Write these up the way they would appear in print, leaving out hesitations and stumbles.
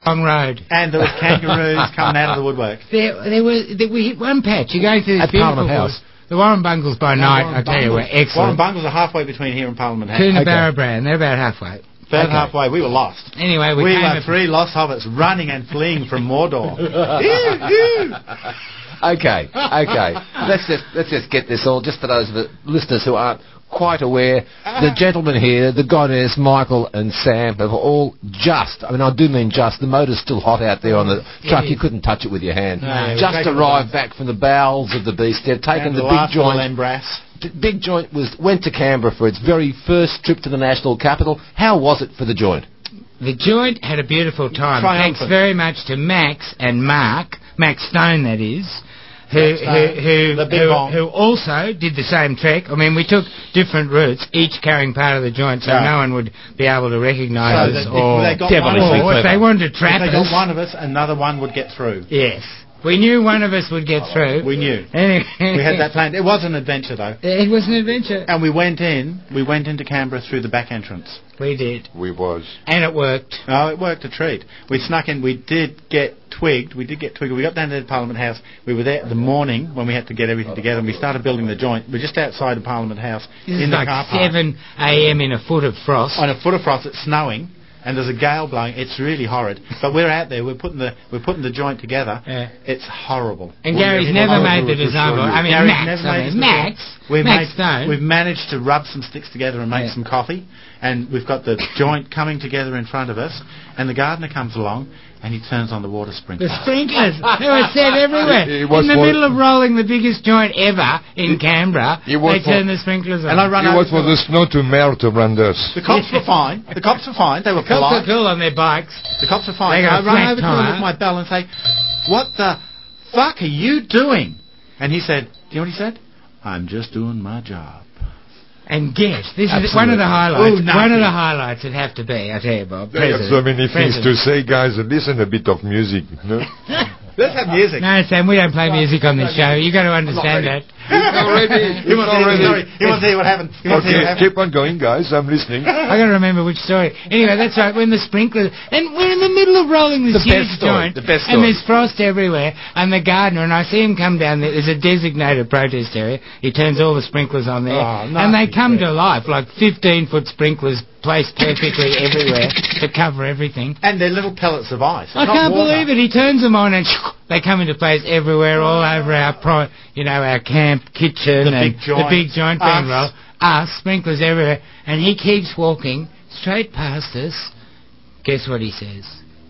Long road. And there was kangaroos coming out of the woodwork. We hit one patch. You go through this at Parliament House. The Warren Bungles by night, I tell you, were excellent. Warren Bungles are halfway between here and Parliament House. Coonabarra Brand, they're about halfway. About halfway. We were lost. Anyway, we were three lost hobbits running and fleeing from Mordor. Okay. Let's just get this all, just for those of the listeners who aren't quite aware. The gentlemen here, the goddess, Michael and Sam, have all just, I mean, I do mean just, the motor's still hot out there on the truck, you couldn't touch it with your hand. No, just arrived back from the bowels of the beast. They've taken the big joint. The big joint went to Canberra for its very first trip to the national capital. How was it for the joint? The joint had a beautiful time. Thanks very much to Max and Mark Stone, that is, who also did the same trek. I mean, we took different routes, each carrying part of the joint, so no one would be able to recognise us. Or if they wanted to trap us, if they got one of us, another one would get through. Yes. We knew one of us would get through. We knew. We had that planned. It was an adventure, though. It was an adventure. And we went into Canberra through the back entrance. We did. And it worked. Oh, it worked a treat. We snuck in. We did get twigged. We got down to the Parliament House. We were there the morning when we had to get everything together, and we started building the joint. We're just outside the Parliament House in the car park. 7 a.m. in a foot of frost. On a foot of frost. It's snowing. And there's a gale blowing. It's really horrid. But we're out there. We're putting the joint together. Yeah. It's horrible. And Gary's never made the design. I mean, Max Stone. We've managed to rub some sticks together and make some coffee. And we've got the joint coming together in front of us. And the gardener comes along and he turns on the water sprinklers. The sprinklers. They were set everywhere. In the middle of rolling the biggest joint ever in Canberra, they turned the sprinklers on. And I run over. It was for the snow to melt around us. The cops were fine. They were polite. The cops were cool on their bikes. The cops were fine. I run over to him with my bell and say, "What the fuck are you doing?" And he said, "Do you know what he said? I'm just doing my job." And guess, this is one of the highlights. One of the highlights would have to be, I tell you, Bob. They have so many things to say, guys. Listen a bit of music, no? Let's have music. No, Sam, we don't play music on this show. You've got to understand that. He wants to hear what happened. Keep on going, guys. I'm listening. I got to remember which story. Anyway, that's right. When the sprinklers, and we're in the middle of rolling this huge joint, and there's frost everywhere, and the gardener, and I see him come down there. There's a designated protest area. He turns all the sprinklers on there, and they come to life, like 15-foot sprinklers placed perfectly everywhere to cover everything. And they're little pellets of ice. I can't believe it. He turns them on and they come into place everywhere, all over our camp kitchen and the big joint being rolled. Sprinklers everywhere. And he keeps walking straight past us. Guess what he says?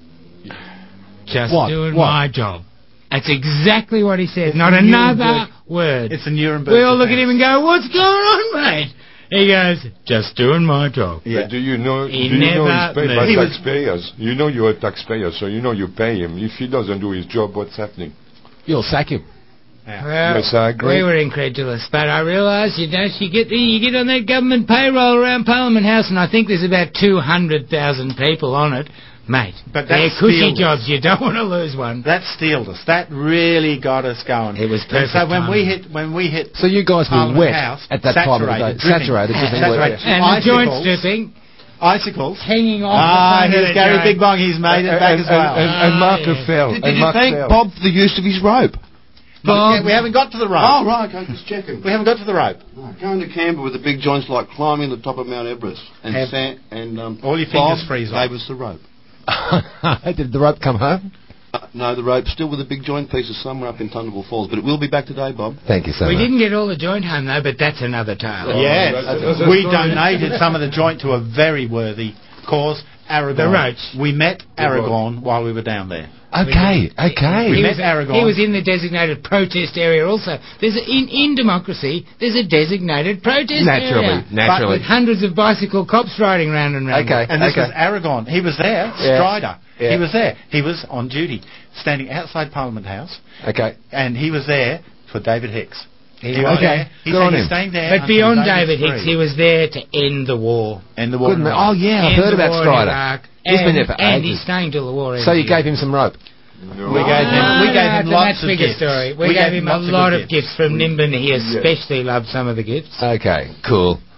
Just doing my job. That's exactly what he said. Not another word. It's a Nuremberg. We all look at him and go, "What's going on, mate?" He goes, "Just doing my job." Yeah. Do you know he's paid by taxpayers? You know you're a taxpayer, so you know you pay him. If he doesn't do his job, what's happening? You'll sack him. Yeah. Well, yes, I agree. We were incredulous, but I realised, you get on that government payroll around Parliament House, and I think there's about 200,000 people on it. Mate, but they're cushy jobs. You don't want to lose one. That steeled us. That really got us going. It was perfect. So when we hit, so you guys were wet at that time of the day, saturated, and the joint stripping. Icicles hanging off. Here's Gary Big Bong. He's made it back as well. And Mark fell. Did you thank Bob for the use of his rope? We haven't got to the rope. Oh, right, okay, just checking. We haven't got to the rope. No, going to Canberra with the big joints like climbing the top of Mount Everest. And all your fingers freeze off. Gave us the rope. Did the rope come home? No, the rope's still with the big joint pieces somewhere up in Thunderbolt Falls, but it will be back today, Bob. Thank you so much. We didn't get all the joint home, though, but that's another tale. We donated some of the joint to a very worthy cause, Aragorn. The Roach. We met Aragorn while we were down there. Okay. We met Aragorn. He was in the designated protest area also. There's in democracy, there's a designated protest area. Naturally. But with hundreds of bicycle cops riding round and round. And this was Aragorn. He was there, Strider. Yeah. He was there. He was on duty, standing outside Parliament House. Okay. And he was there for David Hicks. He was there. He said he's staying there. But beyond David Hicks, he was there to end the war. End the war. Oh, yeah, I've heard about Strider. He's been there for ages. And he's staying till the war ends. So you gave him some rope? No. We gave him lots of gifts. We gave him a lot of gifts from Nimbin. He especially loved some of the gifts. Okay, cool.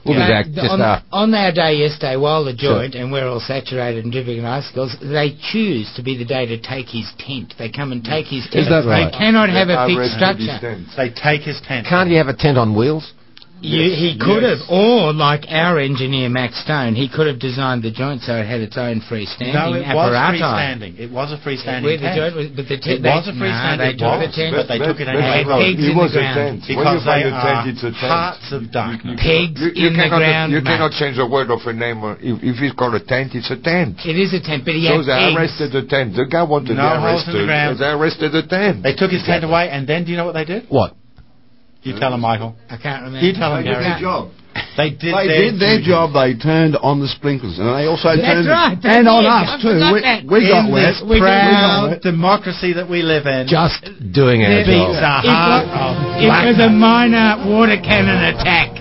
We'll be back just after. On our day yesterday, while the joint, and we're all saturated and dripping in icicles, they choose to be the day to take his tent. They come and take his tent. Is that right? They cannot have a fixed structure. They take his tent. Can't he have a tent on wheels? He could have, or like our engineer Max Stone, he could have designed the joint so it had its own freestanding apparatus. No, it was freestanding. It was a freestanding tent. It was a freestanding tent. But they took it and had pigs in the ground. Because they are hearts of darkness. Pigs in the ground. You cannot change the word of a name. If it's called a tent, it's a tent. It is a tent, but he had pigs. So they arrested the tent. The guy wanted to be arrested. They arrested the tent. They took his tent away, and then do you know what they did? What? You tell them, Michael. I can't remember. You tell them, They did their job. They did their job. They turned on the sprinklers, and they also turned and on us too. We got wet. Proud democracy that we live in. Just doing our job. It was a minor water cannon attack.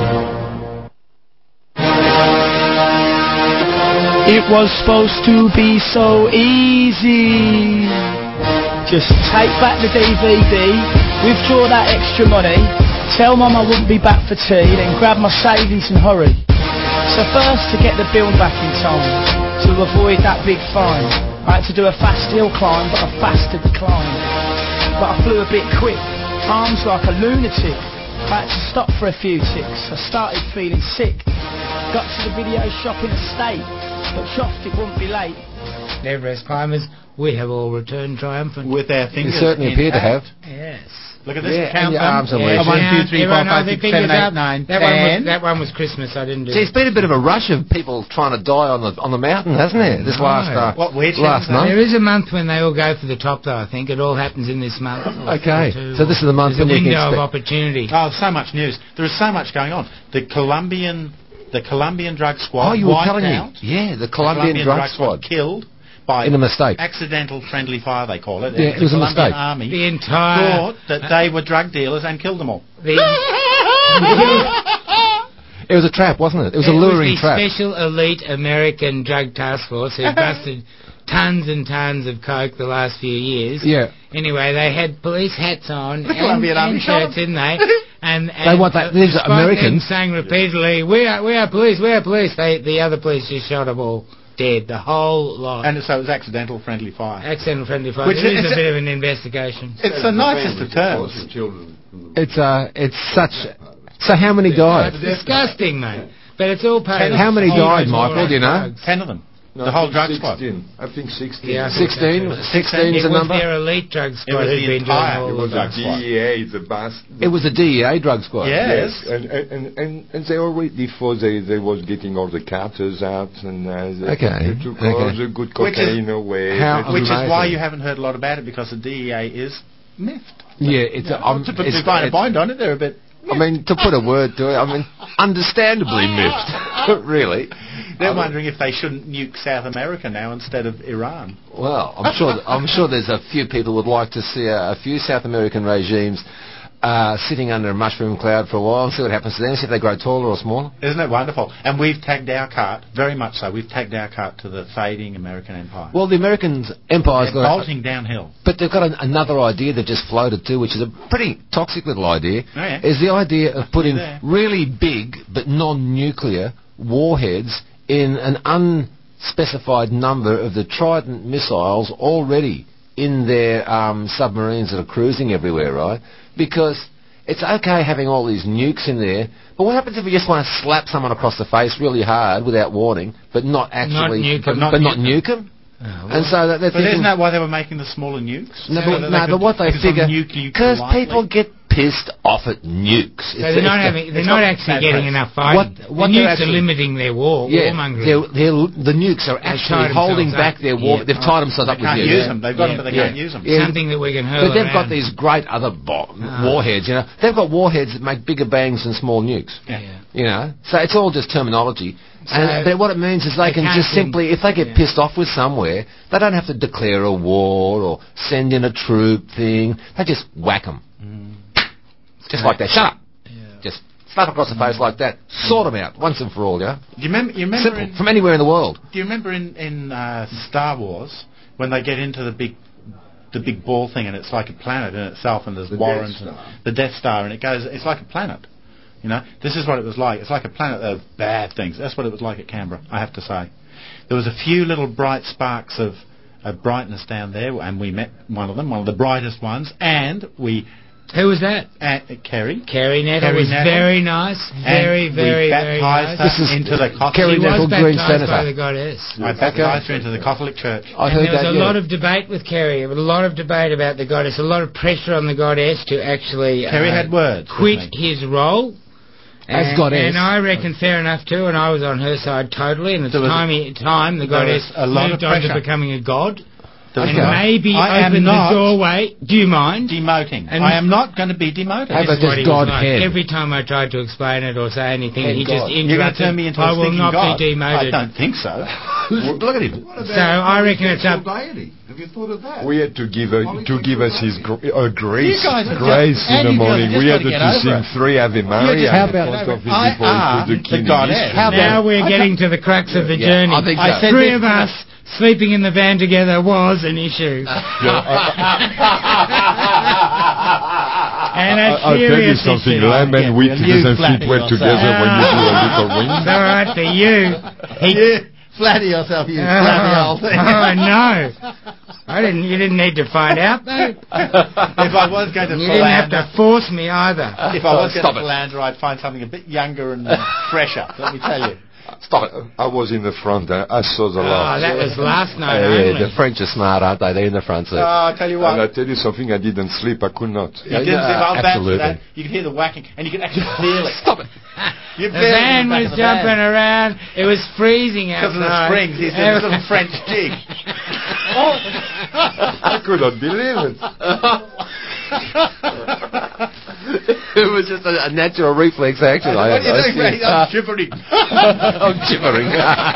It was supposed to be so easy. Just take back the DVD, withdraw that extra money, tell Mum I wouldn't be back for tea, then grab my savings and hurry. So first, to get the bill back in time, to avoid that big fine, I had to do a fast hill climb, but a faster decline. But I flew a bit quick, arms like a lunatic. I had to stop for a few ticks, I started feeling sick. Got to the video shop in a state, but shocked it wouldn't be late. Everest climbers, we have all returned triumphant. With our fingers. You certainly appear to have. Yes. Look at this. And your arms are yeah. 1, 2, 3, 4, 5, 6, 7, 8, 9, 10. That one was Christmas. I didn't do. See, it's been a bit of a rush of people trying to die on the mountain, hasn't there? This last month. There is a month when they all go for the top, though. I think it all happens in this month. Okay, so this is the month when you can window of opportunity. Oh, so much news. There is so much going on. The Colombian drug squad. Oh, you were telling me. Yeah, the Colombian drug squad killed by in a mistake. Accidental friendly fire, they call it. Yeah, it was a mistake. Army the entire thought that they were drug dealers and killed them all. It was a trap, wasn't it? It was a luring trap. The Special Elite American Drug Task Force who busted tons and tons of coke the last few years. Yeah. Anyway, they had police hats on and shirts, didn't they? And they want that. These are Americans saying repeatedly, "We are police. We are police." The other police just shot them all dead, the whole lot. And so it was accidental friendly fire. Accidental friendly fire. Which is a bit of an investigation. It's the nicest of terms. It's such. So how many died? It's disgusting, mate. But it's all part of. How many died, Michael? Do you know? 10 of them. No, the whole drug 16. squad. I think 16. Yeah, 16 is the number. It was their elite drug squad. It was the entire. It was the DEA, the bastard. It was the DEA drug squad. Yes. And they already, before they was getting all the carters out and they took all the good cocaine away. Which is why you haven't heard a lot about it, because the DEA is miffed. Yeah, it's to put a fine point on it, they're a bit. I mean, to put a word to it, I mean, understandably miffed, really. They're wondering if they shouldn't nuke South America now instead of Iran. Well, I'm sure there's a few people who would like to see a few South American regimes sitting under a mushroom cloud for a while and see what happens to them, see if they grow taller or smaller. Isn't it wonderful? And we've tagged our cart, very much so, we've tagged our cart to the fading American empire. Well, the American empire's got bolting downhill. But they've got another idea that just floated too, which is a pretty toxic little idea, is the idea of putting really big but non-nuclear warheads in an unspecified number of the Trident missiles already in their submarines that are cruising everywhere, right? Because it's okay having all these nukes in there, but what happens if you just want to slap someone across the face really hard without warning, but not actually, not nuke them? Oh, well. And so they're thinking, isn't that why they were making the smaller nukes? No, but what they figure, because people get pissed off at nukes. So they're not actually getting enough fighting. What the nukes are limiting their warmongering. The nukes are actually holding back their war. They've tied themselves up with nukes. They can't use them. They've got them, but they can't use them. Something that we can hurl But they've got these great other warheads, you know. They've got warheads that make bigger bangs than small nukes. You know, so it's all just terminology. But what it means is they can just simply, if they get pissed off with somewhere, they don't have to declare a war or send in a troop thing. They just whack them. Just like that. Shut up. Just slap across the face like that. Sort them out once and for all, yeah? Do you remember simple, from anywhere in the world. Do you remember in Star Wars when they get into the big ball thing and it's like a planet in itself and there's warrants and the Death Star and it's like a planet. You know, this is what it was like. It's like a planet of bad things. That's what it was like at Canberra, I have to say. There was a few little bright sparks of brightness down there, and we met one of them, one of the brightest ones, and we... Who was that? Kerry. Kerry Nettle was very nice. Very, very, very nice. This is into the Catholic... Kerry Nettle, Green Senator. By the goddess. I baptised her into the Catholic Church. I heard there was a lot of debate with Kerry. There was a lot of debate about the goddess. A lot of pressure on the goddess to actually... Kerry had words. Quit his role. As goddess. And I reckon fair enough too, and I was on her side totally, and it's time the goddess moved on to becoming a god. And maybe open the doorway. Do you mind? Demoting. And I am not going to be demoted. How about this Godhead? Every time I tried to explain it or say anything, he just interrupted. You're going to turn me into a stinking god? I will not be demoted. I don't think so. Look at him. So I reckon it's up. Have you thought of that? We had to give us his grace in the morning. We had to sing 3 Ave Maria in front of him before he put the king in. Now we're getting to the crux of the journey. I think 3 of us sleeping in the van together was an issue. And I'll tell you something, Lamb and wheat doesn't fit well together when you do a little ring. It's all right for you. Flatter yourself, you flabby old thing. Oh, no. You didn't need to find out, though. If I was going to You didn't have to force me either. If I was going to philander, I'd find something a bit younger and fresher, let me tell you. Stop it. I was in the front. I saw the lot. Oh, that was last night only. The French are smart, aren't they? They're in the front seat. I'll tell you what. And I tell you something, I didn't sleep. I could not. You didn't sleep. I'll vouch for that. Absolutely. You could hear the whacking, and you could actually feel it. Stop it. The van was jumping around. It was freezing outside. Because of the springs. He's doing a little French jig. I could not believe it. It was just a natural reflex action. What are you doing, mate? I'm shivering. I'm shivering.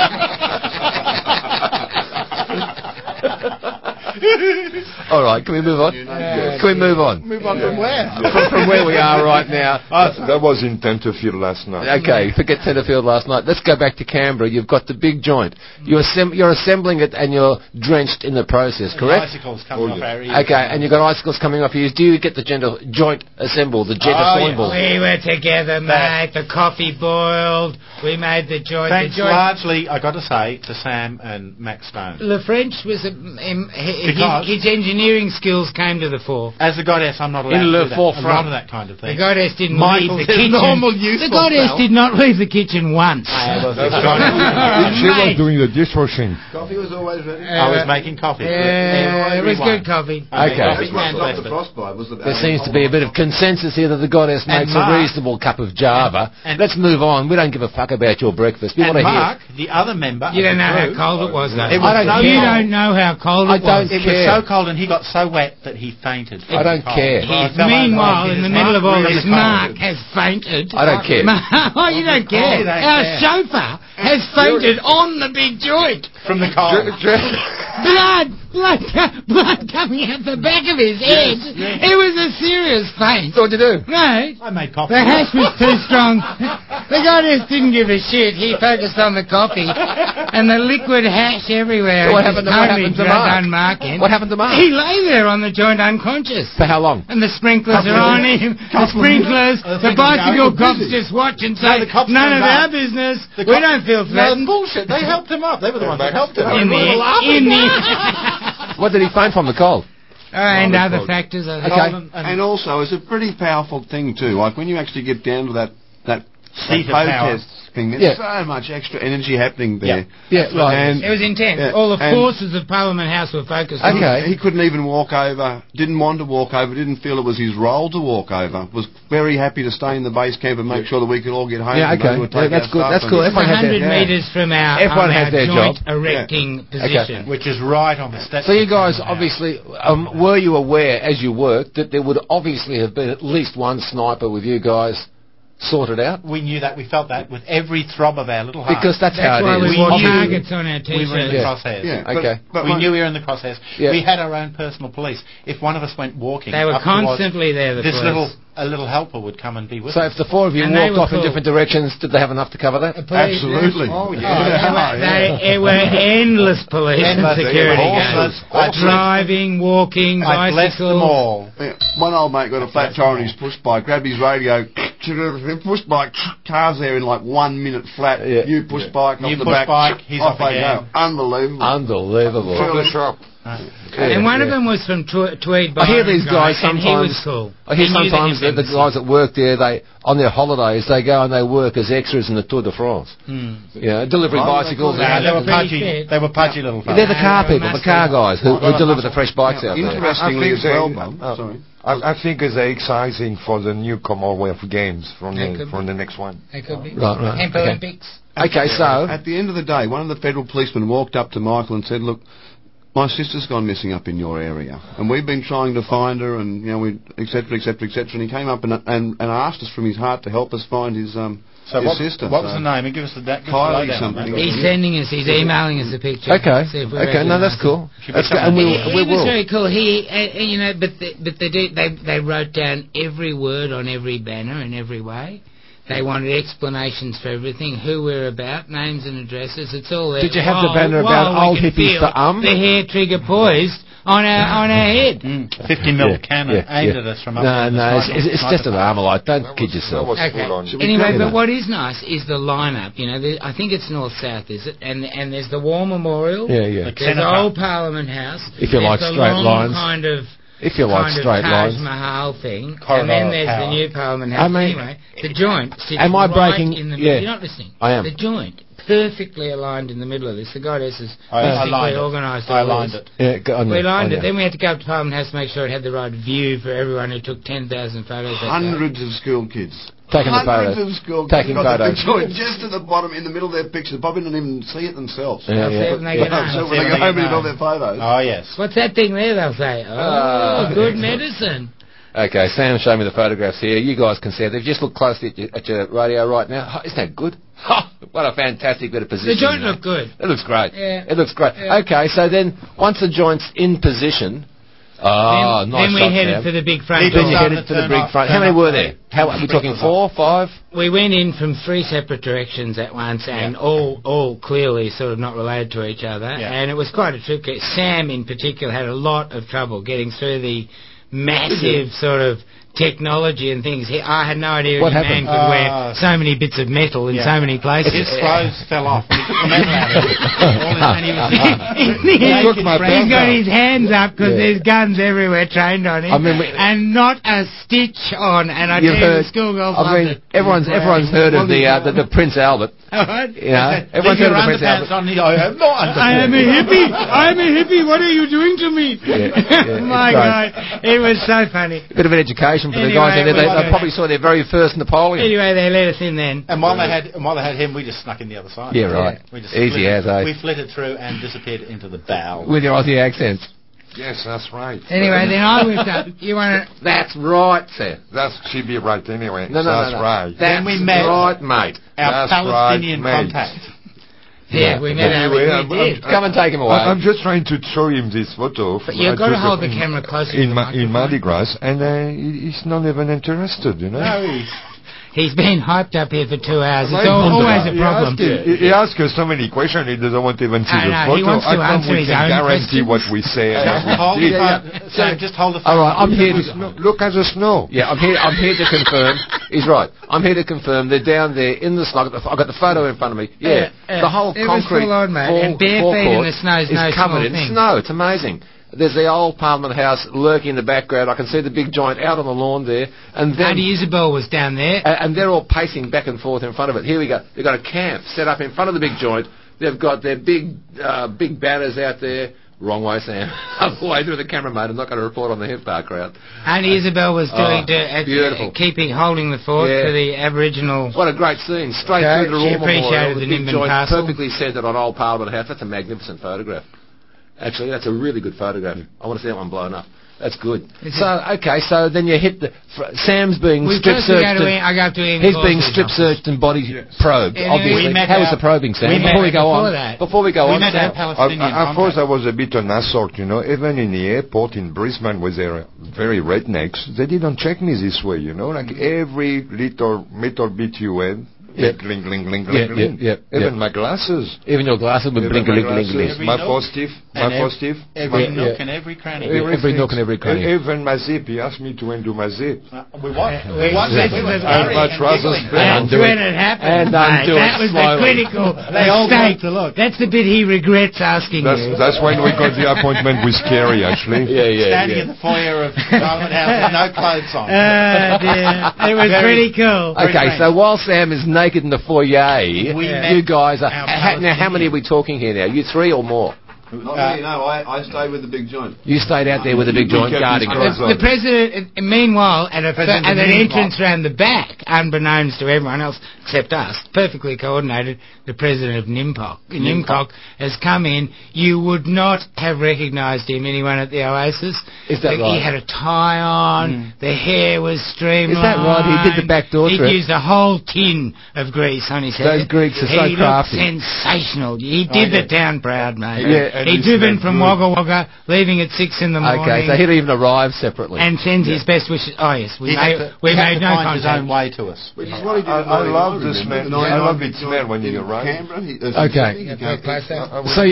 All right, can we move on? Can we move on? Move on from where? From where we are right now. That was in Tenterfield last night. Okay, forget Tenterfield last night. Let's go back to Canberra. You've got the big joint. You're assembling it and you're drenched in the process, correct? Icicles coming off our ears. Okay, and you've got icicles coming off your ears. Do you get the joint assembled, the Foible? We were together, mate. The coffee boiled. We made the joint. Thanks largely, I got to say, to Sam and Max Stone. Le French was his engineering skills came to the fore. As the goddess, I'm not allowed to do that. A lot of that kind of thing. The goddess didn't leave the kitchen. The goddess did not leave the kitchen once. She was doing the dishwashing. Coffee was always ready. I was making coffee. It was good coffee. Okay. There seems to be a bit of consensus here that the goddess makes a reasonable cup of Java. Let's move on. We don't give a fuck about your breakfast. We want to hear. Mark, the other member. You don't know how cold it was, though. You don't know how cold it was. It was so cold, and he got so wet that he fainted. I don't care. Meanwhile, in the middle of all this, Mark has fainted. I don't care. Oh, you don't care. Our chauffeur has fainted on the big joint. From the cold. Blood coming out the back of his head. Yes. It was a serious faint. So what'd you do? No. I made coffee. The hash was too strong. The goddess didn't give a shit. He focused on the coffee and the liquid hash everywhere. So what happened to Mark? What happened to Mark? He lay there on the joint unconscious. For how long? And the sprinklers are on him. The sprinklers, the bicycle cops just watch and say, none of our business. We don't feel threatened. No, bullshit. They helped him up. They were the ones that helped him. What did he find from the cold? And other factors. Okay. And also, it's a pretty powerful thing too. Like when you actually get down to that protest thing, there's so much extra energy happening there. Yeah, right. It was intense. All the forces of Parliament House were focused on it. He couldn't even walk over, didn't want to walk over, didn't feel it was his role to walk over, was very happy to stay in the base camp and make sure that we could all get home. Yeah, okay. That's good. That's cool. 100 metres from our joint erecting position. Which is right on the steps. So you guys obviously, were you aware as you worked that there would obviously have been at least one sniper with you guys sorted out? We knew that. We felt that with every throb of our little heart. Because that's how it is. We wore targets on our T-shirts. We were in the crosshairs. Yeah, okay. But we knew we were in the crosshairs. Yeah. We had our own personal police. If one of us went walking... They were constantly there, the police. A little helper would come and be with us. So if the four of you walked off in different directions, did they have enough to cover that? Absolutely. Oh, yeah. They were endless police and security guards. Driving, walking, I bicycles. blessed them all. One old mate got a flat tire on his push bike, grabbed his radio... push bike, cars there in like 1 minute flat. Yeah. You push bike off the back. He's off again. Unbelievable. From the shop. And one of them was from Tweed. I hear these guys sometimes. And he was cool. I hear sometimes that the guys that work there, they on their holidays, they go and they work as extras in the Tour de France. Yeah, delivery bicycles. They were pudgy. They were pudgy little fellas. They're the car people, the car guys who deliver the fresh bikes out there. Interestingly as well, Mum. Sorry. I think it's exciting for the new Commonwealth Games from the next one. It could be. Right. Olympics. Okay, so at the end of the day, one of the federal policemen walked up to Michael and said, "Look, my sister's gone missing up in your area, and we've been trying to find her, and etc. And he came up and asked us from his heart to help us find his sister. What was the name? Give us the Kylie something. He's sending us. He's emailing us a picture. Okay. No, that's cool. That's good. And he was very cool. He, but they wrote down every word on every banner in every way. They wanted explanations for everything, who we're about, names and addresses. It's all there. Did you have the banner about old hippies for the hair trigger poised on our head. 50 mil cannon aimed at us from up there. No, it's just an Armalite. Don't kid yourself. Okay. Anyway, but what is nice is the lineup. I think it's north-south, is it? And there's the War Memorial. Yeah. There's the old Parliament House. If you like straight lines. If you like straight lines. Taj Mahal thing. And then there's the new Parliament House. Anyway, the joint sits in the middle. You're not listening. I am. The joint, perfectly aligned in the middle of this. The goddess is basically organised. I aligned it. We aligned it. Then we had to go up to Parliament House to make sure it had the right view for everyone who took 10,000 photos. Hundreds of school kids. Taking the photos. Taking photos. Just at the bottom, in the middle of their pictures. Probably don't even see it themselves. When they get home. So when they go home and all their photos. Oh, yes. What's that thing there, they'll say? Good medicine. Okay, Sam showed me the photographs here. You guys can see it. If you just look closely at your radio right now, isn't that good? What a fantastic bit of position. The joint looked good. It looks great. Yeah. It looks great. Yeah. Okay, so then once the joint's in position... Then we headed for the big front. Then you headed to the big front. How many were there? Are we talking 4, 5? We went in from 3 separate directions at once, and all clearly sort of not related to each other. Yeah. And it was quite a trip. Sam, in particular, had a lot of trouble getting through the massive sort of technology and things. I had no idea a man could wear so many bits of metal in so many places. His clothes fell off. And he's got his hands up because there's guns everywhere trained on him, and not a stitch on. And I tell you, the schoolgirls loved it. Everyone's heard of the Prince Albert. Everyone's heard of the Prince Albert. I am a hippie. I am a hippie. What are you doing to me? My God, it was so funny. A bit of an education for the guys there. They probably saw their very first Napoleon. Anyway, they let us in then. And while they had him, we just snuck in the other side. Yeah, right. Easy as, eh? We flitted through and disappeared into the bow. With your Aussie accents. Yes, that's right. Anyway, then I whipped up. You want to... That's right, sir. She'd be right anyway. No. That's right. Then we met... right, mate. Our Palestinian contact. Yeah, we met Come and take him away. I'm just trying to show him this photo. But you've got to hold the camera closer in Mardi Gras, and he's not even interested, No, he's been hyped up here for 2 hours. It's always a problem. He asks us so many questions, he doesn't want to even see the photo. He wants to answer his own guarantee questions. what we say. Just hold the phone. All right, I'm here to... Look at the snow. Yeah, I'm here to confirm. He's right. I'm here to confirm they're down there in the snow. I've got the photo in front of me. Yeah. The whole concrete and bare feet in the snow is covered in snow. It's amazing. There's the old Parliament House lurking in the background. I can see the big joint out on the lawn there. And then Lady Isabel was down there. And they're all pacing back and forth in front of it. Here we go. They've got a camp set up in front of the big joint. They've got their big banners out there. Wrong way, Sam. Other way through the camera, mate. I'm not going to report on the hip bar crowd. And Isabel was doing beautiful. holding the fort for the Aboriginal. What a great scene. Straight through the Royal Memorial. She appreciated the big joint, parcel. perfectly centred on old Parliament House. That's a magnificent photograph. Actually, that's a really good photograph. I want to see that one blown up. That's good. So then you hit the... Sam's being strip searched. He's being strip searched and body probed, obviously. How was the probing, Sam? Before we go on, Sam. At first I was a bit on assault, Even in the airport in Brisbane, where they're very rednecks, they didn't check me this way, Like every little metal bit you had... Blink, blink, blink, blink, blink. Even my glasses. Even your glasses would blink, blink, blink, blink. My positive. positive. Every nook and every cranny. Every nook and every cranny. Even Mazip, he asked me to undo Mazip. We watched it. I'd rather spend. And when it happened, that was the critical mistake. That's the bit he regrets asking you. That's when we got the appointment with Kerry, actually. Standing in the foyer of Parliament House with no clothes on. Dear. It was pretty cool. Okay, so while Sam is naked in the foyer, you guys are... Now, how many are we talking here now? You three or more? Not me, no. I stayed with the big joint. You stayed out there with the big joint guarding. The president, meanwhile, at an entrance round the back, unbeknownst to everyone else except us, perfectly coordinated, the president of Nimcock has come in. You would not have recognised him, anyone at the Oasis. Is that right? He had a tie on, the hair was streamlined. Is that right? He did the back door trip. He used a whole tin of grease on his head. Those Greeks are so crafty. He looked sensational. He did the town proud, mate. Yeah. He'd driven from Wagga Wagga, leaving at 6 in the morning. Okay, so he'd even arrive separately. And sends his best wishes. Oh, yes, we made no find his own contact. way to us. I love the smell. I love the smell when you arrive. Okay. So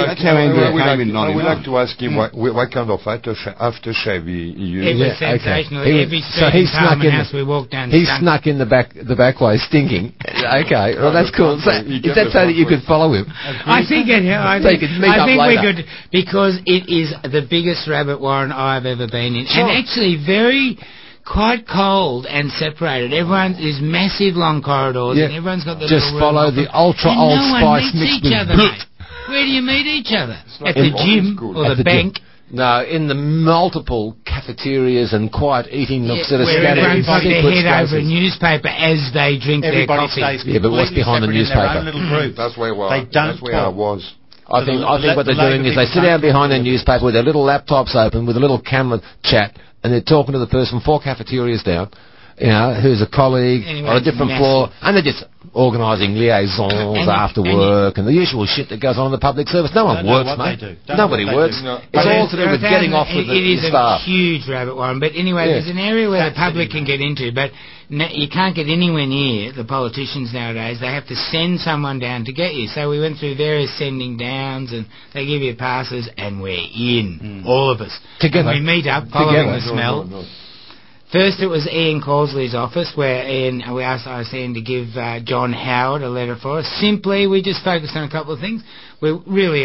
I would like to ask him what kind of aftershave he used. It was sensational. Okay. Every street in Parliament House we walked down. He snuck in the back way, stinking. Okay, well that's cool. So, is that so that you could follow him? I think we later. could, because it is the biggest rabbit warren I've ever been in, Sure. and actually quite cold and separated. Everyone, there's massive long corridors, and everyone's got the just little follow room the ultra and old no one spice meets mixed each with other, mate. Where do you meet each other? At the gym or At the bank? No, in the multiple cafeterias and quiet eating nooks that are where scattered in everyone's got their secret head over a spaces. newspaper as they drink their coffee. Yeah, but what's behind the newspaper? That's where That's where I was. I think what they're doing is they sit down behind their newspaper with their little laptops open with a little camera chat, and they're talking to the person 4 cafeterias down, who's a colleague on a different floor, and they're just organising liaisons after work and the usual shit that goes on in the public service. No one works, mate. Nobody works. It's all to do with getting off with the staff. It is a huge rabbit warren, but anyway, there's an area where the public can get into, but you can't get anywhere near the politicians nowadays. They have to send someone down to get you. So we went through various sending downs, and they give you passes, and we're in, all of us. Together. And we meet up, following the smell. First, it was Ian Causley's office, where we asked Ian to give John Howard a letter for us. Simply, we just focused on a couple of things. We're really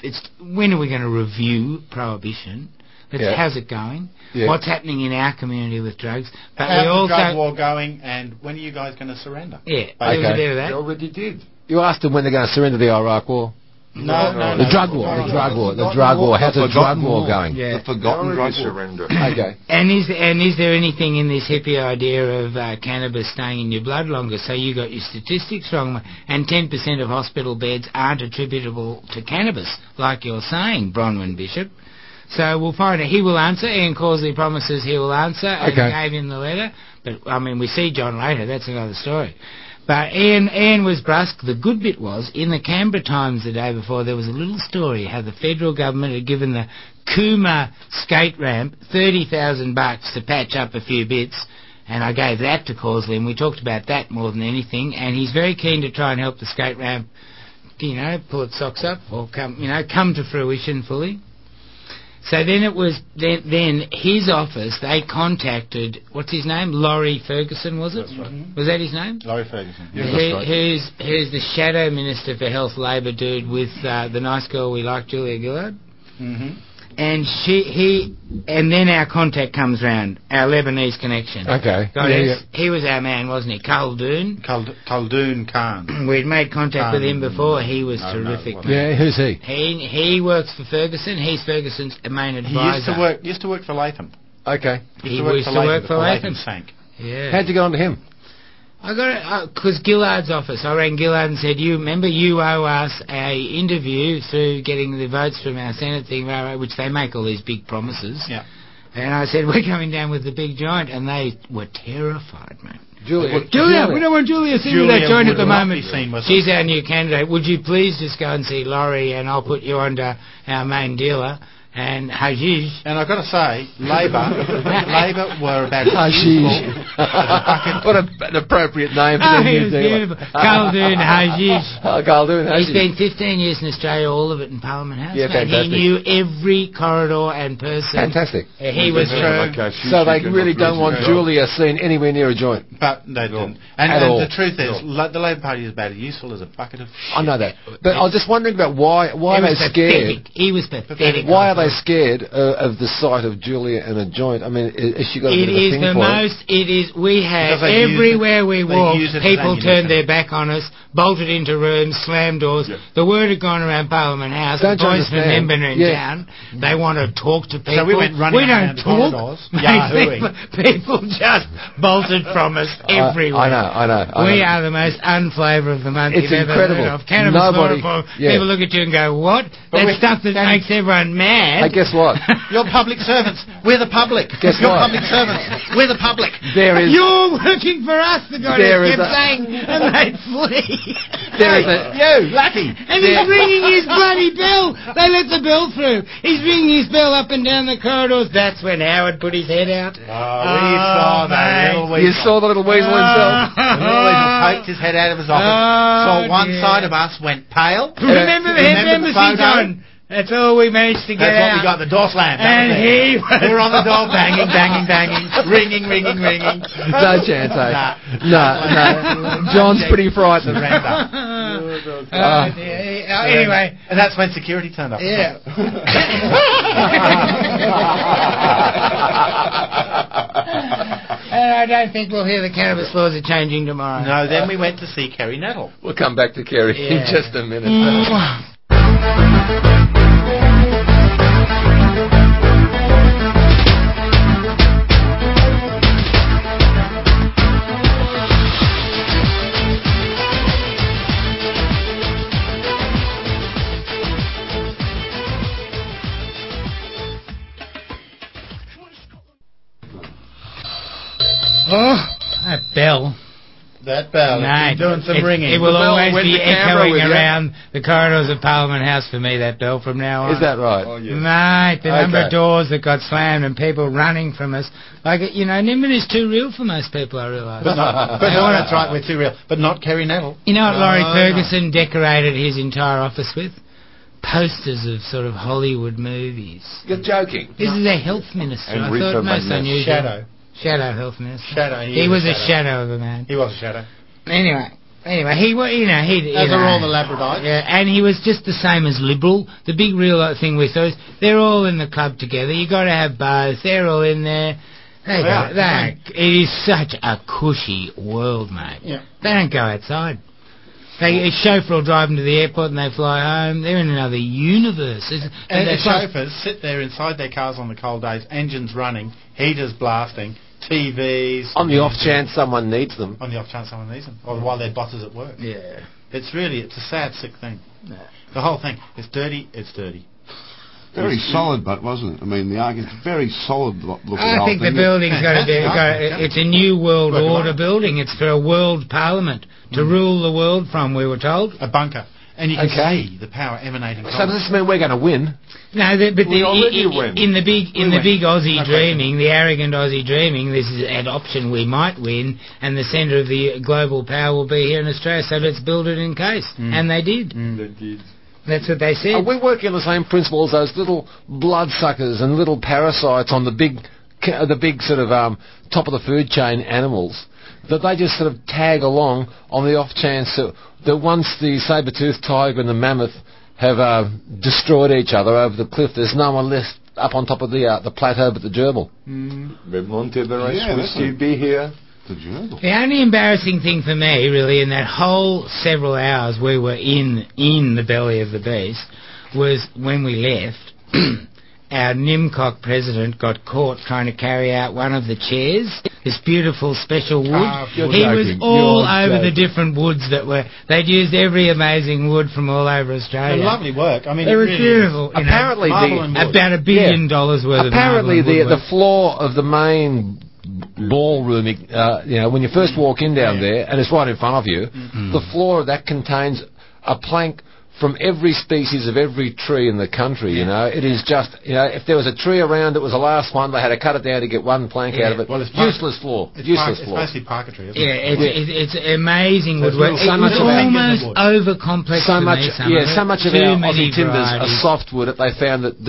when are we going to review prohibition? How's it going? Yeah. What's happening in our community with drugs? But how's we also the drug war going, and when are you guys going to surrender? Yeah, there was a bit of that. They already did. You asked them when they're going to surrender the Iraq War. No. The drug war. How's the drug war going? The forgotten drug surrender. Okay. And is there anything in this hippie idea of cannabis staying in your blood longer? So you got your statistics wrong, and 10% of hospital beds aren't attributable to cannabis, like you're saying, Bronwyn Bishop. So we'll find out. He will answer. Ian Causley promises he will answer, and gave him the letter. But I mean, we see John later. That's another story. But Ian was brusque. The good bit was, in the Canberra Times the day before, there was a little story how the federal government had given the Cooma skate ramp $30,000 to patch up a few bits, and I gave that to Causley, and we talked about that more than anything, and he's very keen to try and help the skate ramp, pull its socks up, or come to fruition fully. So then it was then his office. They contacted, what's his name? Laurie Ferguson, was it? That's right. Was that his name? Laurie Ferguson. Yeah, who's the shadow minister for health, Labor dude with the nice girl we like, Julia Gillard. Mm-hmm. And and then our contact comes round, our Lebanese connection. Okay. He was our man, wasn't he? Khaldoon Khan. We'd made contact with him before. He was terrific. Who's he? He works for Ferguson. He's Ferguson's main advisor. He used to work for Latham. Okay. He used to work for Latham. Sank. Yeah. How'd you get on to him? I got it because Gillard's office. I rang Gillard and said, you owe us a interview through getting the votes from our Senate thing, which they make all these big promises. Yeah. And I said, we're coming down with the big joint, and they were terrified, mate. Julia, we don't want Julia sitting with that joint at the moment. She's our new candidate. Would you please just go and see Laurie, and I'll put you under our main dealer, and hashish. And I've got to say, Labor were about hashish. What an appropriate name for New Zealand. Khaldoon hashish. Khaldoon hashish. He spent 15 years in Australia, all of it in Parliament House. Yeah, fantastic. He knew every corridor and person. Fantastic. He was so they really don't want Julia seen anywhere near a joint. But they didn't. And the truth is, the Labor Party is about as useful as a bucket of shit. I know that. But I was just wondering about why are they scared? He was pathetic. Why are they scared of the sight of Julia in a joint? I mean, has she got a bit of a thing for it? We have, everywhere we walk, people turned their back on us, bolted into rooms, slammed doors. Yep. The word had gone around Parliament House. The boys remember in town. They want to talk to people. So we went running around the corridors, people just bolted from us everywhere. I know. We are the most unflavour of the month you've incredible. Ever heard of. Cannabis chloroform. People look at you and go, what? That's stuff that makes everyone mad. Hey, guess what? You're public servants. We're the public. Guess You're what? public servants. We're the public. You're working for us, the guy kept saying, and they'd flee. You, lucky. And he's ringing his bloody bell. They let the bell through. He's ringing his bell up and down the corridors. That's when Howard put his head out. We saw that little weasel. You saw the little weasel himself? The little weasel poked his head out of his office. So one side of us went pale. Remember the embassy, John? That's all we managed to get That's what we got, the door slammed. And we were on the door banging, ringing. No chance, eh? No. John's pretty frightened. Anyway. And that's when security turned up. Yeah. And I don't think we'll hear the cannabis laws are changing tomorrow. No, then we went to see Kerry Nettle. We'll come back to Kerry in just a minute. That bell. Mate, doing some ringing. It will always be echoing around the corridors of Parliament House for me, that bell, from now on. Is that right? Oh, yes. Mate, the number of doors that got slammed and people running from us. Like, Nimbin is too real for most people, I realise. But that's right, we're too real. But not Kerry Nettle. You know what Laurie Ferguson decorated his entire office with? Posters of sort of Hollywood movies. You're joking. This is a health minister. I thought most unusual. Shadow health minister. He was a shadow of a man. He was a shadow. Anyway, he was, as are all the Labradorites. Yeah, and he was just the same as Liberal. The big real thing with those, they're all in the club together. You got to have both. They're all in there. It is such a cushy world, mate. Yeah. They don't go outside. A chauffeur will drive them to the airport and they fly home. They're in another universe. And their chauffeurs sit there inside their cars on the cold days, engines running, heaters blasting, TVs. On the off chance someone needs them. On the off chance someone needs them. Or while their boss is at work. Yeah. It's a sad, sick thing. Yeah. The whole thing. It's dirty. Very solid, but wasn't it? I mean, the argument's very solid looking. I think the building's got to be. It's a new world order building. It's for a world parliament to rule the world from. We were told a bunker, and you can see the power emanating. So does this mean we're going to win? No, in the big Aussie dreaming, the arrogant Aussie dreaming, this is an option we might win, and the centre of the global power will be here in Australia. So let's build it in case, and they did. They did. That's what they said. Are we working on the same principle as those little bloodsuckers and little parasites on the big sort of top of the food chain animals, that they just sort of tag along on the off chance that once the saber-toothed tiger and the mammoth have destroyed each other over the cliff, there's no one left up on top of the plateau but the gerbil. The Mount Everest will still be here. The only embarrassing thing for me, really, in that whole several hours we were in the belly of the beast, was when we left, our Nimcock president got caught trying to carry out one of the chairs, this beautiful special wood. He was all over the different woods that were... They'd used every amazing wood from all over Australia. Lovely work. I mean, it was beautiful. Apparently, about $1 billion worth of apparently the floor of the main ballroom, when you first walk in down there, and it's right in front of you, the floor of that contains a plank from every species of every tree in the country, you know. It is just, you know, if there was a tree around, it was the last one, they had to cut it down to get one plank out of it. Well, it's useless floor. It's mostly parquetry, isn't it? It's amazing woodwork. So much almost over-complex so much of our Aussie timbers are softwood that they found that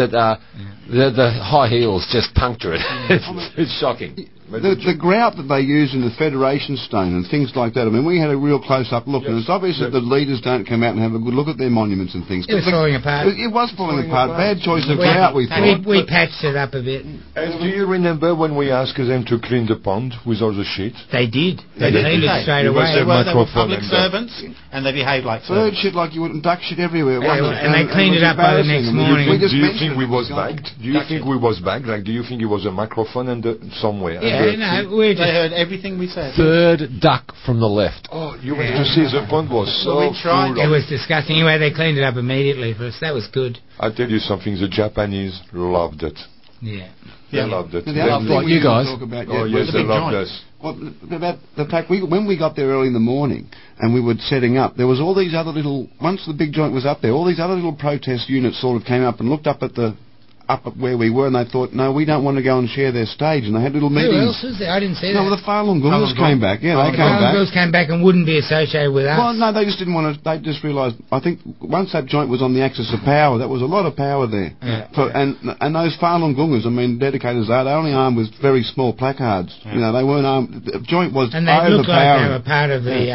the high heels just puncture it. It's shocking. The grout that they use in the Federation stone and things like that, I mean, we had a real close-up look, and it's obvious that the leaders don't come out and have a good look at their monuments and things. It was falling apart. It was falling apart. Bad choice of grout, we thought. We patched it up a bit. And do you remember when we asked them to clean the pond with all the shit? They did. They cleaned it straight away. They were public servants, and they behaved like servants. Bird shit like you wouldn't, duck shit everywhere. And they cleaned it up by the next morning. Do you think we was bagged? Do you think we was bagged? Like, do you think it was a microphone somewhere? Yeah, no, they heard everything we said. Third duck from the left. Oh, you went to see the pond was so full. It was disgusting. Anyway, they cleaned it up immediately for us. That was good. I'll tell you something. The Japanese loved it. Yeah. They loved it. Like you guys. Yes, they loved us. Well, about the fact, when we got there early in the morning and we were setting up, there was all these other little, once the big joint was up there, all these other little protest units sort of came up and looked up at where we were, and they thought, no, we don't want to go and share their stage, and they had little meetings. Who else was there? I didn't see that. No, the Falun Gongers came back. Yeah, they came back. Falun Gongers came back and wouldn't be associated with us. Well, no, they just didn't want to. They just realised. I think once that joint was on the axis of power, that was a lot of power there. Yeah. And those Falun Gongers, I mean, dedicated as they are, they only armed with very small placards. Yeah. You know, they weren't armed. The joint was and they looked like they were part of the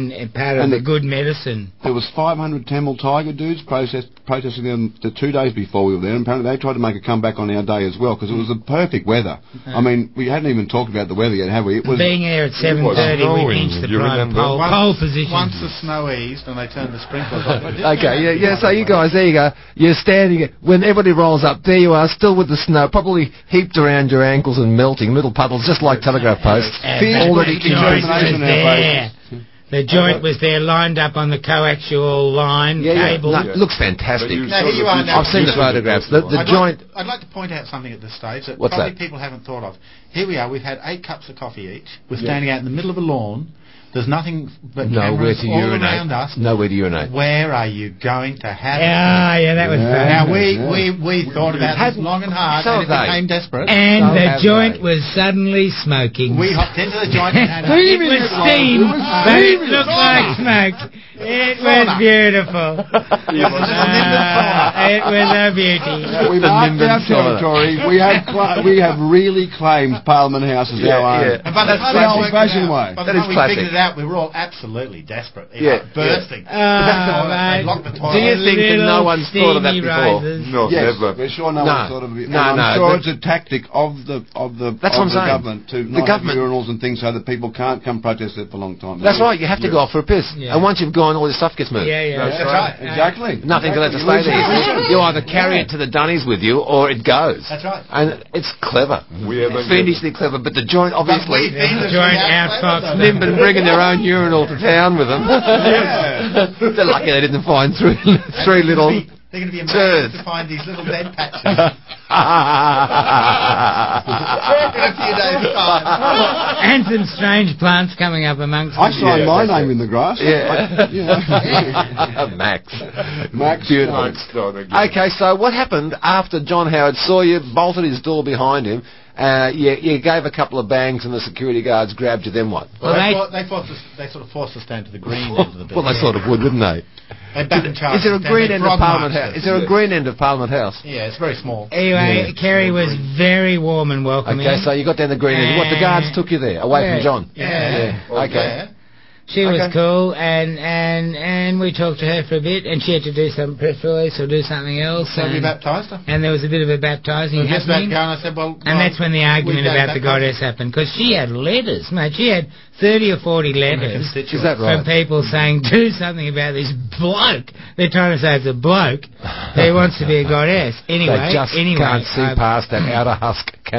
the good medicine. There was 500 Tamil Tiger dudes protesting them the 2 days before we were there, and apparently they tried to make a comeback on our day as well, because it was the perfect weather. I mean, we hadn't even talked about the weather yet, have we? It was being there at 7:30, we inched the prime pole position. Once the snow eased and they turned the sprinklers on. Okay, yeah. So you guys, there you go. You're standing when everybody rolls up. There you are, still with the snow, probably heaped around your ankles and melting, little puddles, just like telegraph posts. Already determination in our faces. The joint was there, lined up on the coaxial line cable. No, looks fantastic. Now, here you are now. I've seen the photographs. The joint. I'd like to point out something at this stage that What's probably that? people haven't thought of. Here we are. We've had 8 cups of coffee each. We're standing out in the middle of a lawn. There's nothing but cameras all around us. Nowhere to urinate. Where are you going to have it? Yeah, that was fun. Now, we thought about this long and hard, and it became desperate. And the joint was suddenly smoking. We hopped into the joint and had it was steam, but it looked like smoke. It was beautiful. It was a beauty. We marked our territory. We have really claimed Parliament House as our own. But that's the old-fashioned way. That is classic. Out, we were all absolutely desperate. Bursting. They locked the toilet. Do you think that no one's thought of that before? No, never. We're sure no one's thought of it. No, I'm sure it's a tactic of the government to not have urinals and things so that people can't come protest there for a long time. That's right. You have to go off for a piss, and once you've gone, all your stuff gets moved. That's right. Exactly. Nothing can let it stay there. You either carry it to the dunnies with you, or it goes. That's right. And it's clever. It's fiendishly clever, but the joint obviously. The joint outfoxed them and bringing their own urinal to town with them. They're lucky they didn't find three little. They're going to be amazed to find these little dead patches. In a few days' time. And some strange plants coming up amongst I signed my name in the grass. Max. Beautiful. Okay, so what happened after John Howard saw you, bolted his door behind him? You gave a couple of bangs and the security guards grabbed you, then what? Well, they sort of forced us down to the green end of the building. Well, they sort of would, wouldn't they? Is there a green end of Parliament House? Is there a green end of Parliament House? Yeah, it's very small. Anyway, Kerry was very warm and welcoming. Okay, so you got down the green end. What, the guards took you there, away from John? Yeah. Okay. She was cool, and we talked to her for a bit, and she had to do some press release or do something else. So we baptised her. And there was a bit of a baptising happening. I said, and that's when the argument about the goddess happened, because she had letters, mate. She had 30 or 40 letters from people saying, do something about this bloke. They're trying to say it's a bloke who wants to be a goddess. Anyway, they just can't see past that outer husk, can they?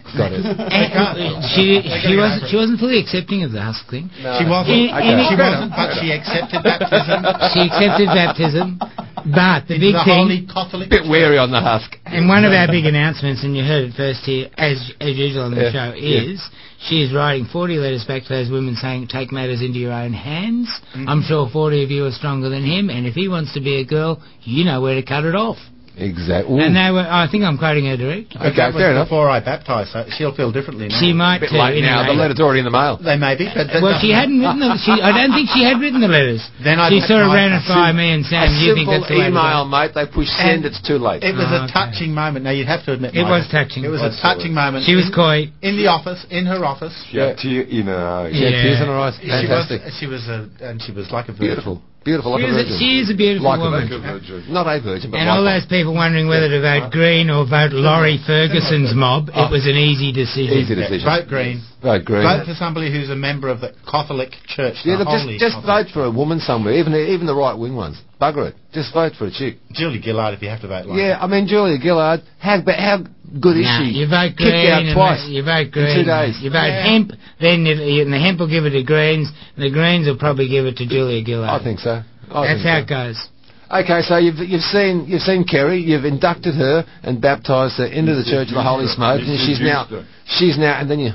Got it. She wasn't fully accepting of the husk thing. No. She wasn't, but she accepted baptism. She accepted baptism, but the big the thing... Holy Catholic bit wary on the husk. And one of our big announcements, and you heard it first here, as usual on the show, is she is writing 40 letters back to those women saying, take matters into your own hands. I'm sure 40 of you are stronger than him, and if he wants to be a girl, you know where to cut it off. Exactly. And they were, I think I'm quoting her direct. Okay, fair enough. Before I baptised her, she'll feel differently now. She might a bit late now. The letter's already in the mail. They may be. But well, she hadn't written them. I don't think she had written the letters. Then she sort of ran it by me and Sam. You think that's the way email, mate. They push send. It's too late. It was a touching moment. Now you'd have to admit, it was touching. It was a touching moment. She was coy in the office, in her office. She had tears in her eyes. She had tears in her eyes. Fantastic. She was like a virgin. Beautiful, like a virgin. She is a beautiful woman. Like a virgin. Not a virgin, but and all those people wondering whether to vote Green or vote Laurie Ferguson's mob, it was an easy decision. Easy decision. Vote Green. Vote Green. Vote for somebody who's a member of the Catholic Church. Yeah, just vote for a woman somewhere, even the right-wing ones. Bugger it. Just vote for a chick. Julia Gillard, if you have to vote. I mean, Julia Gillard, how good is she? You vote Green. Kicked out twice. You vote Green. In 2 days. You vote Hemp, then and the Hemp will give it to Greens, and the Greens will probably give it to Julia Gillard. I think so. That's how it goes. Okay, so you've seen Kerry, you've inducted her and baptised her into the Church of the Holy Smoke, and she's now, and then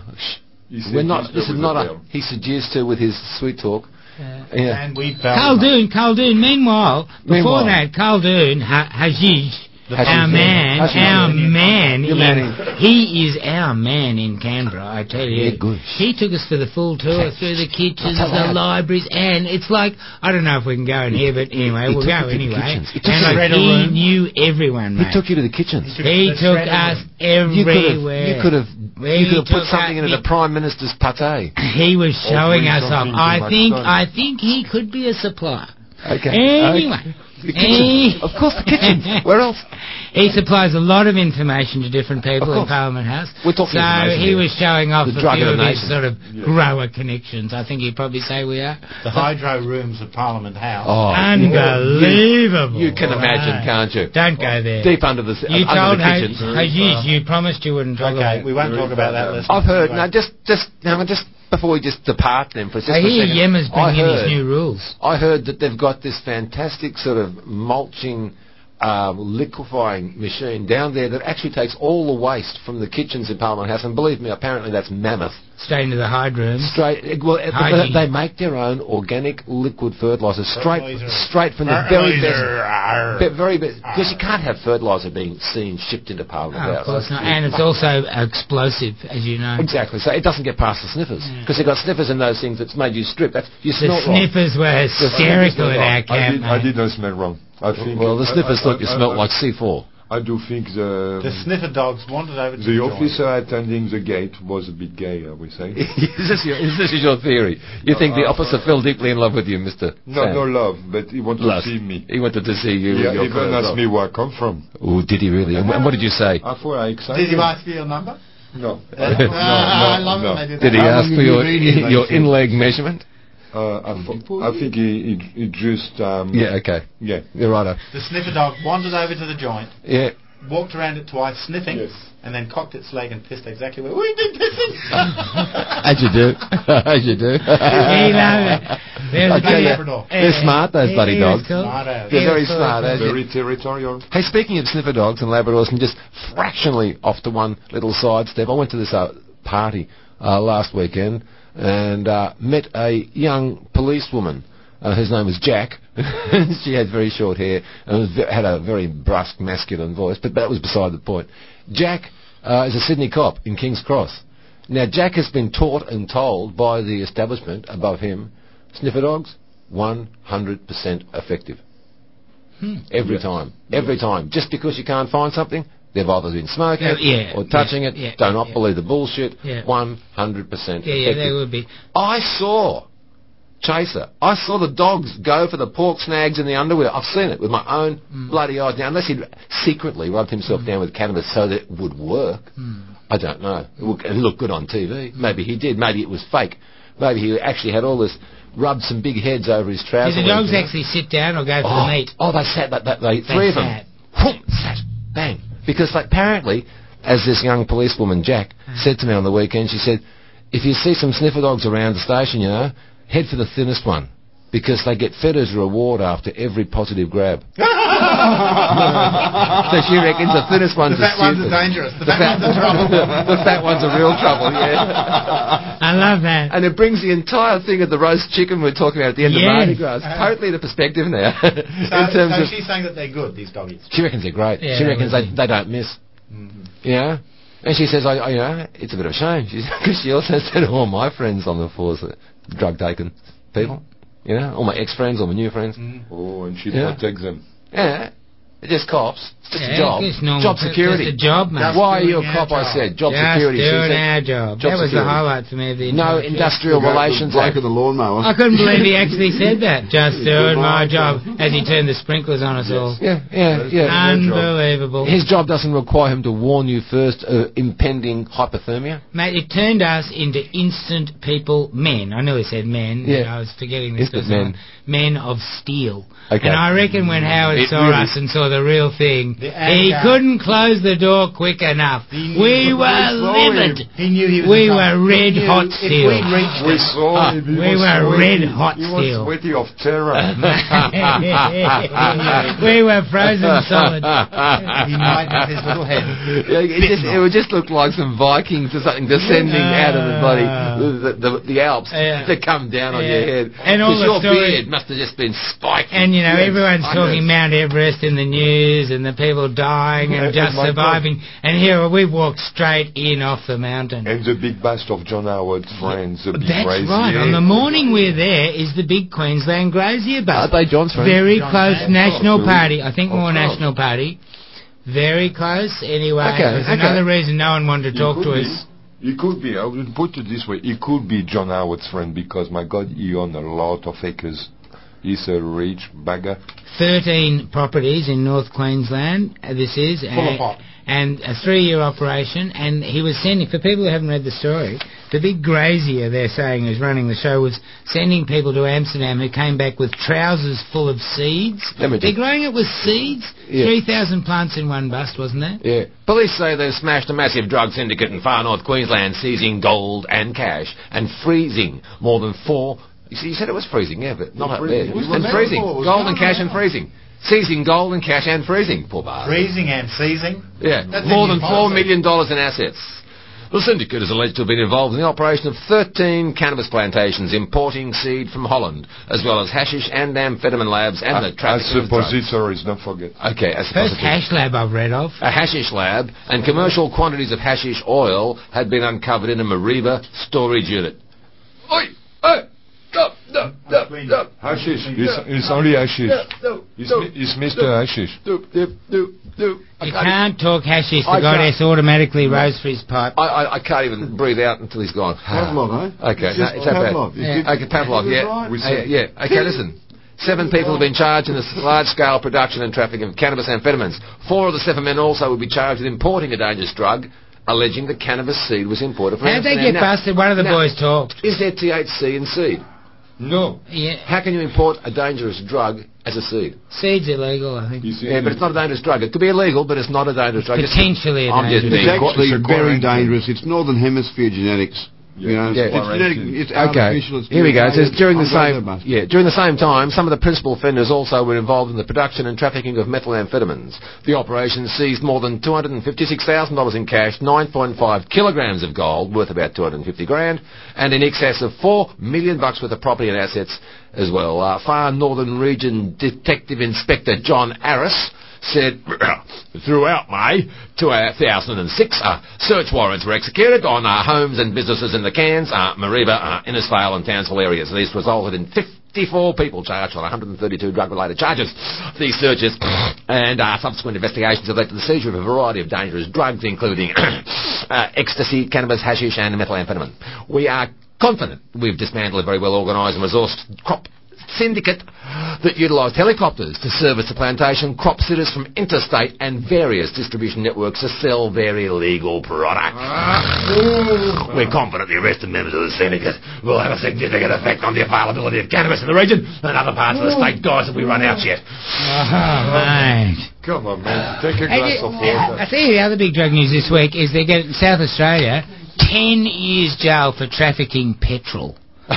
he seduced her with his sweet talk. Yeah. And we Khaldun, meanwhile, before that, Khaldun, Hajiz, our man, he is our man in Canberra, I tell you. Yeah, he took us for the full tour through the kitchens, the libraries, and it's like, I don't know if we can go in here, but anyway, we'll go anyway. He knew everyone, mate. He took you to the kitchens. He took us everywhere. You could have put something into the Prime Minister's pate. He was showing us off. I think he could be a supplier. Okay. Anyway. Of course, the kitchens. Where else? He supplies a lot of information to different people in Parliament House. We're talking he was showing off a few of his sort of grower connections. I think he'd probably say we are. The hydro rooms of Parliament House. Oh, unbelievable. You can imagine, can't you? Don't go there. Deep under the kitchens. You promised you wouldn't talk about it. We won't talk about that. I've heard. No, just before we just depart them for just a second. I hear Yema's bringing in his new rules. I heard that they've got this fantastic sort of mulching, liquefying machine down there that actually takes all the waste from the kitchens in Parliament House, and believe me, apparently that's mammoth. Straight into the hide rooms. They make their own organic liquid fertiliser straight from the very best, because you can't have fertiliser being shipped into Parliament House. Of course not, and it's also explosive, as you know. Exactly, so it doesn't get past the sniffers, because they've got sniffers in those things that's made you strip. The sniffers were hysterical at our camp. I did not smell wrong. The sniffers thought you smelled like C4. I do think the sniffer dogs wandered over to the officer attending the gate was a bit gay, I would say. Is this your theory? You think the officer fell deeply in love with you, Mr. No, Sam? no love, but he wanted to see me. He wanted to see you. Yeah, even asked me where I come from. Oh, did he really? And what did you say? I thought I excited. Did he ask for your number? No. No. Did he ask for your in-leg measurement? I think he just... yeah, okay. Yeah. You're right. The sniffer dog wandered over to the joint. Yeah. Walked around it twice, sniffing. Yes. And then cocked its leg and pissed exactly where we've been pissing. As you do. As you do. They're smart, those bloody dogs. Cool. They're very smart. Very territorial. Hey, speaking of sniffer dogs and Labradors, and just fractionally off to one little sidestep, I went to this party last weekend and met a young policewoman whose name was Jack. She had very short hair and had a very brusque, masculine voice, but that was beside the point. Jack is a Sydney cop in King's Cross. Now, Jack has been taught and told by the establishment above him, sniffer dogs, 100% effective. Every time. Every time. Just because you can't find something, they've either been smoking or touching it. Do not believe the bullshit. 100% effective. Yeah, they would be. I saw Chaser. I saw the dogs go for the pork snags in the underwear. I've seen it with my own bloody eyes. Now, unless he'd secretly rubbed himself down with cannabis so that it would work, I don't know. It looked good on TV. Maybe he did. Maybe it was fake. Maybe he actually had all this, rubbed some big heads over his trousers. Did the dogs actually sit down or go for the meat? Oh, they sat. Three of them. Sat. Bang. Because apparently as this young policewoman, Jack, said to me on the weekend, she said, if you see some sniffer dogs around the station, you know, head for the thinnest one, because they get fed as a reward after every positive grab. So she reckons the thinnest ones are stupid. The fat ones are dangerous. The fat ones are trouble. The fat ones are real trouble, yeah. I love that. And it brings the entire thing of the roast chicken we're talking about at the end of Mardi Gras totally into perspective now. So she's saying that they're good, these doggies. She reckons they're great. Yeah, she reckons they don't miss. Mm-hmm. You know? And she says, you know, it's a bit of a shame. Because she also said all my friends on the force are drug-taking people. You know, all my ex-friends, all my new friends. Oh, and she protects them. Yeah. They're just cops. It's just a job. Job security. It's a job, mate. Why are you a cop, I said? Job security. Just doing our job. That was the highlight for me. No industrial relations. Like the lawnmower. I couldn't believe he actually said that. Just doing my job. As he turned the sprinklers on us all. Yeah. Unbelievable. His job doesn't require him to warn you first of impending hypothermia. Mate, it turned us into instant men. I nearly said men. Yeah. I was forgetting this. Men of steel. Okay. And I reckon when Howard saw us and saw the real thing, he couldn't close the door quick enough. We were livid. He knew he was we were red hot steel. We were red hot steel. He was sweaty of terror. We were frozen solid. He might have his little head. It would just look like some Vikings or something descending out of the Alps to come down on your head. And all the beard must have just been spiky. And, you know, everyone's talking Mount Everest in the news and the people dying and just surviving. And here we walked straight in off the mountain. And the big bust of John Howard's friends, the big That's right. On the morning we're there is the big Queensland Grazier bust. Are they John's friends? Very close National Party. I think more National Party. Very close. Anyway, there's another reason no one wanted to talk to us. He could be, I would put it this way, he could be John Howard's friend because, my God, he owns a lot of acres. He's a rich bagger. 13 properties in North Queensland, this is. And a 3-year operation, and he was sending, for people who haven't read the story, the big grazier, they're saying, who's running the show, was sending people to Amsterdam who came back with trousers full of seeds. They're growing it with seeds? Yeah. 3,000 plants in one bust, wasn't there? Yeah. Police say they've smashed a massive drug syndicate in far north Queensland, seizing gold and cash, and freezing more than 4... You said it was freezing, yeah, but not up there. And freezing. Gold and cash and freezing. Seizing gold and cash and freezing, poor bastard. Freezing and seizing? Yeah, more than $4 million in assets. The syndicate is alleged to have been involved in the operation of 13 cannabis plantations importing seed from Holland, as well as hashish and amphetamine labs and the trafficking of drugs. Suppositories, don't forget. Okay, as first hash lab I've read of. A hashish lab and commercial quantities of hashish oil had been uncovered in a Mariba storage unit. Oi! Oi! No. Hashish. It's only hashish. It's Mr. Hashish. You can't talk hashish. The goddess automatically rose for his pipe. I can't even breathe out until he's gone. Pavlov, eh? Okay, it's Pavlov. Okay, Pavlov, yeah. Okay, listen. 7 people have been charged in this large-scale production and trafficking of cannabis amphetamines. 4 of the 7 men also would be charged with importing a dangerous drug, alleging the cannabis seed was imported from Amsterdam. How'd they get busted? One of the boys talked. Is there THC in seed? No. Yeah. How can you import a dangerous drug as a seed? Seed's illegal, I think. Yeah, but it's not a dangerous drug. It could be illegal, but it's not a dangerous drug. Potentially a dangerous drug. It's actually very dangerous. It's Northern Hemisphere genetics. Yeah. It's artificial. It's here we go. It says during the same time, some of the principal offenders also were involved in the production and trafficking of methamphetamines. The operation seized more than $256,000 in cash, 9.5 kilograms of gold, worth about $250,000, and in excess of $4 million worth of property and assets as well. Far Northern Region Detective Inspector John Harris said, throughout May 2006, search warrants were executed on homes and businesses in the Cairns, Mariba, Innisfail and Townsville areas. These resulted in 54 people charged on 132 drug-related charges. These searches and subsequent investigations have led to the seizure of a variety of dangerous drugs, including ecstasy, cannabis, hashish and methamphetamine. We are confident we've dismantled a very well organised and resourced crop syndicate that utilised helicopters to service the plantation crop sitters from interstate and various distribution networks to sell their illegal product. We're confident the arrested members of the syndicate will have a significant effect on the availability of cannabis in the region and other parts of the state, guys, if we run out yet. Mate. Come on, man. Take a glass of water. I see the other big drug news this week is they get South Australia 10 years jail for trafficking petrol.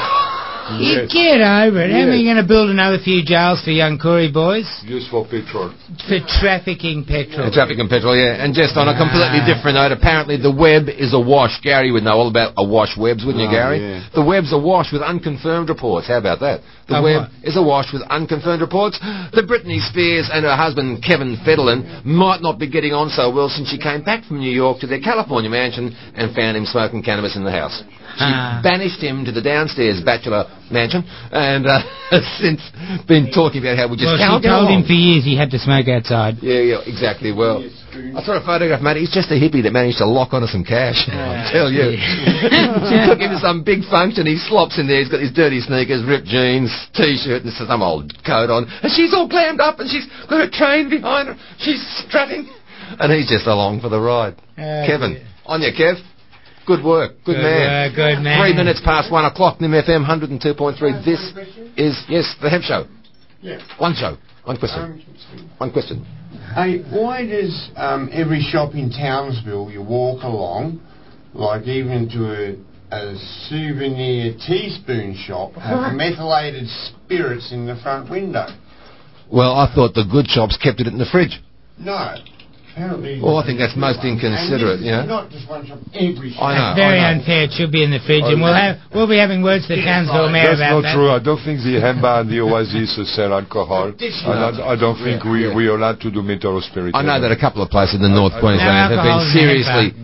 You get over it. How are you going to build another few jails for young Koori boys? Just for petrol. For trafficking petrol. Trafficking petrol, yeah. And just on a completely different note, apparently the web is awash. Gary would know all about awash webs, wouldn't you, Gary? Yeah. The web's awash with unconfirmed reports. How about that? The web is awash with unconfirmed reports that Britney Spears and her husband Kevin Federline might not be getting on so well since she came back from New York to their California mansion and found him smoking cannabis in the house. She banished him to the downstairs bachelor mansion and has since been talking about how we just can't she told him for years he had to smoke outside. Yeah, exactly. Well, I saw a photograph, mate. He's just a hippie that managed to lock onto some cash. I'll tell you. She took him to some big function. He slops in there. He's got his dirty sneakers, ripped jeans, T-shirt, and some old coat on. And she's all glammed up, and she's got a train behind her. She's strutting. And he's just along for the ride. Kevin. On you, Kev. Good work. Good man. Good man. 3 minutes past 1 o'clock, NIM FM 102.3. This is, yes, the Hemp Show. Yeah. One show. One question. One question. Hey, why does every shop in Townsville you walk along, like even to a souvenir teaspoon shop, have methylated spirits in the front window? Well, I thought the good shops kept it in the fridge. No. Well, I think that's most inconsiderate, you know. Not just one shop, every shop. I know. It's very unfair. It should be in the fridge, and we'll be having words to the Townsville Mayor about that. That's not true. I don't think the Hemba and the Oasis sell alcohol. I don't think we are allowed to do metal spirit. I know that a couple of places in the North Queensland have been seriously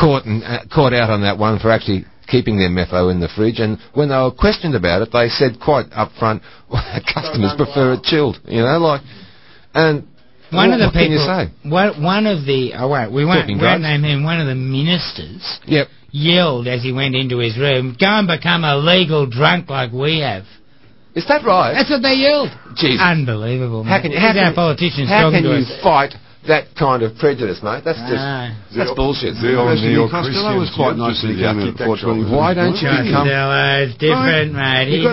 caught out on that one for actually keeping their metho in the fridge, and when they were questioned about it, they said quite up front, customers prefer it chilled, you know, like, and one of the what people, can you say? One of the, we won't name him, one of the ministers yelled as he went into his room, go and become a legal drunk like we have. Is that right? That's what they yelled. Jeez. Unbelievable, How mate. can our politicians how talking can to you us. fight that kind of prejudice, mate? That's just, that's bullshit. Costello was quite nice when he came out at 4:20. Why don't you become... Costello's different, mate. He's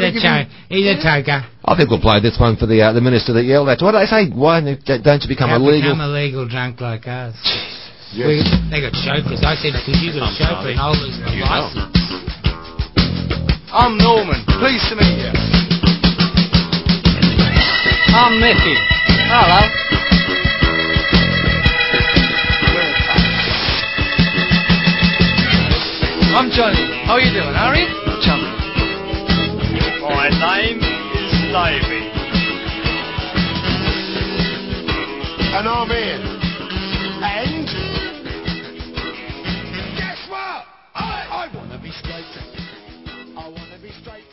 a choker. I think we'll play this one for the minister that yelled at. What do they say? Why don't you become a legal... Become a legal drunk like us. Yes. They got chauffeurs. I said, because you got a chauffeur and I'll lose my license. I'm Norman. Pleased to meet you. I'm Mickey. Hello. I'm Johnny. How are you doing, Harry? Chummy. My name is Davey. And I'm Ian. And? Guess what? I want to be straight. I want to be straight.